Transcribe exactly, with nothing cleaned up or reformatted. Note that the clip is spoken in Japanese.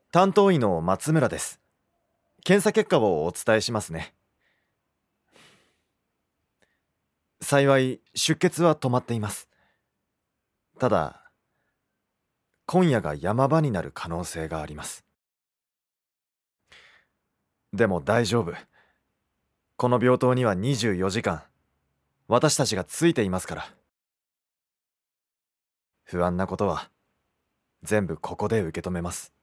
担当医の松村です。検査結果をお伝えしますね。幸い出血は止まっています。ただ、今夜が山場になる可能性があります。でも大丈夫。この病棟にはにじゅうよじかん、私たちがついていますから。不安なことは全部ここで受け止めます。